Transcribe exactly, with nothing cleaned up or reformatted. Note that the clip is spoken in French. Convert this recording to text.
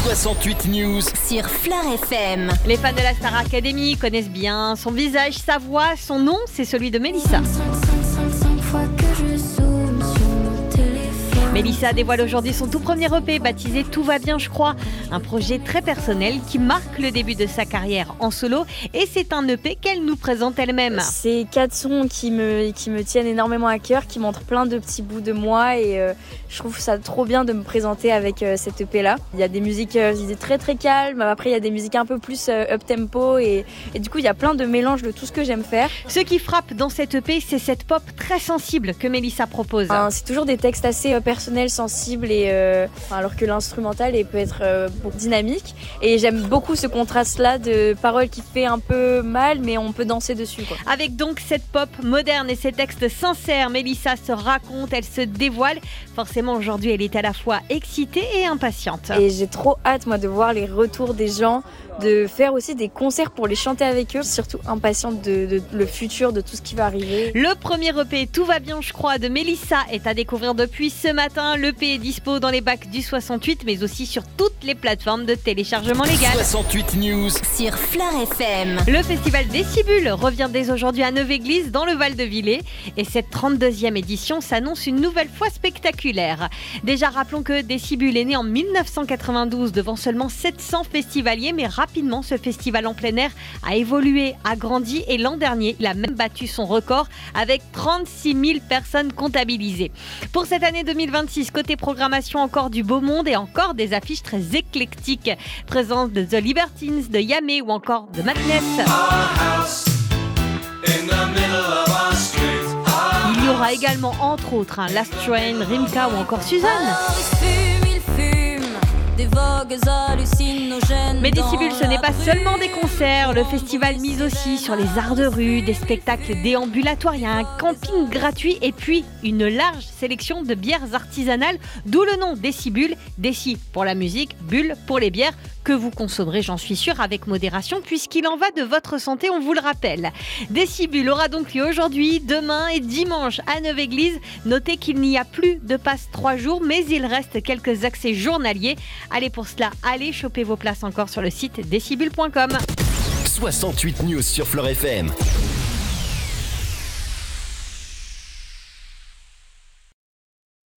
soixante-huit News sur Fleur F M. Les fans de la Star Academy connaissent bien son visage, sa voix, son nom, c'est celui de Mélissa. Mélissa dévoile aujourd'hui son tout premier E P baptisé Tout va bien je crois, un projet très personnel qui marque le début de sa carrière en solo et c'est un E P qu'elle nous présente elle-même. C'est quatre sons qui me, qui me tiennent énormément à cœur, qui montrent plein de petits bouts de moi et euh, je trouve ça trop bien de me présenter avec euh, cet E P là. Il y a des musiques euh, très très calmes, après il y a des musiques un peu plus euh, up-tempo et, et du coup il y a plein de mélanges de tout ce que j'aime faire. Ce qui frappe dans cet E P, c'est cette pop très sensible que Mélissa propose. Enfin, c'est toujours des textes assez euh, personnels, sensibles et euh, alors que l'instrumental peut être euh, beaucoup dynamique et j'aime beaucoup ce contraste là de paroles qui fait un peu mal mais on peut danser dessus quoi. Avec donc cette pop moderne et ces textes sincères, Mélissa se raconte, elle se dévoile. Forcément aujourd'hui elle est à la fois excitée et impatiente. Et j'ai trop hâte moi de voir les retours des gens, de faire aussi des concerts pour les chanter avec eux, surtout impatiente de, de, de le futur, de tout ce qui va arriver. Le premier E P Tout va bien je crois de Mélissa est à découvrir depuis ce matin. L'E P est dispo dans les bacs du soixante-huit mais aussi sur toutes les plateformes de téléchargement légal. soixante-huit News sur Fleur F M. Le festival Décibule revient dès aujourd'hui à Neuve-Église dans le Val-de-Villers et cette trente-deuxième édition s'annonce une nouvelle fois spectaculaire. Déjà rappelons que Décibule est né en dix-neuf cent quatre-vingt-douze devant seulement sept cents festivaliers mais rapidement ce festival en plein air a évolué, a grandi et l'an dernier il a même battu son record avec trente-six mille personnes comptabilisées. Pour cette année deux mille vingt-six, côté programmation encore du beau monde et encore des affiches très éclectiques. Présence de The Libertines, de Yamé ou encore de Madness. Il y aura également entre autres un Last Train, Rimka ou encore Suzanne. Mais Décibule, ce n'est pas seulement des concerts. Le festival mise aussi sur les arts de rue, des spectacles déambulatoires, il y a un camping gratuit et puis une large sélection de bières artisanales, d'où le nom Décibule. Déci pour la musique, bulle pour les bières que vous consommerez, j'en suis sûre, avec modération puisqu'il en va de votre santé, on vous le rappelle. Décibule aura donc lieu aujourd'hui, demain et dimanche à Neuve-Église. Notez qu'il n'y a plus de passe trois jours, mais il reste quelques accès journaliers. Allez pour cela, allez choper vos places encore sur le site décibule point com. soixante-huit News sur Fleur F M.